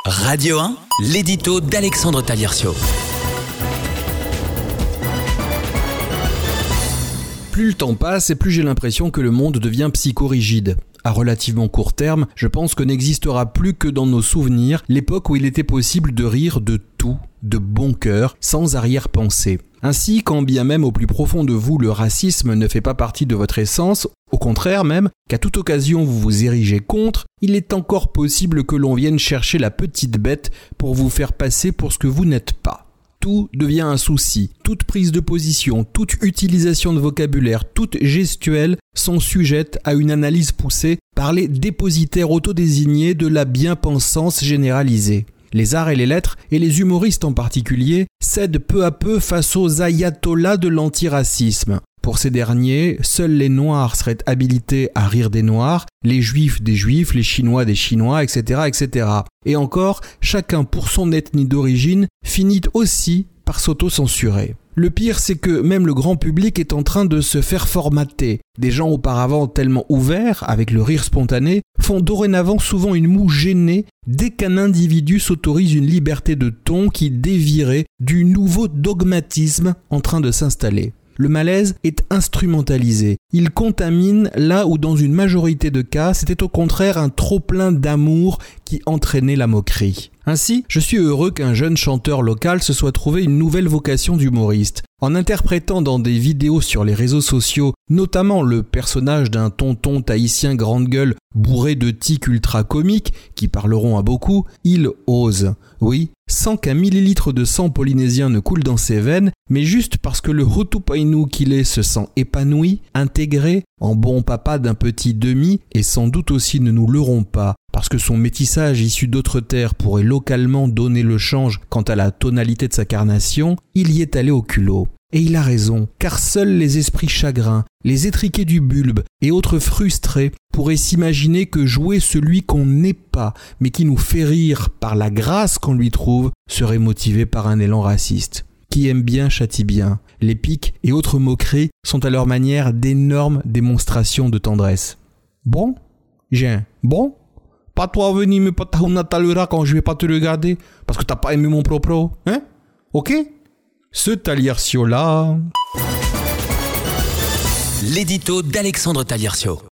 Radio 1, l'édito d'Alexandre Taliercio. Plus le temps passe et plus j'ai l'impression que le monde devient psychorigide. À relativement court terme, je pense que n'existera plus que dans nos souvenirs l'époque où il était possible de rire de tout, de bon cœur, sans arrière-pensée. Ainsi, quand bien même au plus profond de vous le racisme ne fait pas partie de votre essence, au contraire même, qu'à toute occasion vous vous érigez contre, il est encore possible que l'on vienne chercher la petite bête pour vous faire passer pour ce que vous n'êtes pas. Tout devient un souci, toute prise de position, toute utilisation de vocabulaire, toute gestuelle sont sujettes à une analyse poussée par les dépositaires autodésignés de la bien-pensance généralisée. Les arts et les lettres, et les humoristes en particulier, cèdent peu à peu face aux ayatollahs de l'antiracisme. Pour ces derniers, seuls les Noirs seraient habilités à rire des Noirs, les Juifs des Juifs, les Chinois des Chinois, etc., etc. Et encore, chacun pour son ethnie d'origine finit aussi par s'auto-censurer. Le pire, c'est que même le grand public est en train de se faire formater. Des gens auparavant tellement ouverts, avec le rire spontané, font dorénavant souvent une moue gênée dès qu'un individu s'autorise une liberté de ton qui dévierait du nouveau dogmatisme en train de s'installer. Le malaise est instrumentalisé. Il contamine là où dans une majorité de cas, c'était au contraire un trop-plein d'amour qui entraînait la moquerie. Ainsi, je suis heureux qu'un jeune chanteur local se soit trouvé une nouvelle vocation d'humoriste. En interprétant dans des vidéos sur les réseaux sociaux, notamment le personnage d'un tonton tahitien grande gueule bourré de tics ultra comiques qui parleront à beaucoup, il ose. Oui, sans qu'un millilitre de sang polynésien ne coule dans ses veines, mais juste parce que le Hutupainu qu'il est se sent épanoui, intégré, en bon papa d'un petit demi, et sans doute aussi ne nous leurrons pas, parce que son métissage issu d'autres terres pourrait localement donner le change quant à la tonalité de sa carnation, il y est allé au culot. Et il a raison, car seuls les esprits chagrins, les étriqués du bulbe et autres frustrés pourraient s'imaginer que jouer celui qu'on n'est pas, mais qui nous fait rire par la grâce qu'on lui trouve, serait motivé par un élan raciste. Qui aime bien châtie bien. Les piques et autres moqueries sont à leur manière d'énormes démonstrations de tendresse. Bon, bon, pas toi venir me patahunatalura quand je vais pas te regarder, parce que t'as pas aimé mon propos, hein? Ok? Ce Taliercio-là... L'édito d'Alexandre Taliercio.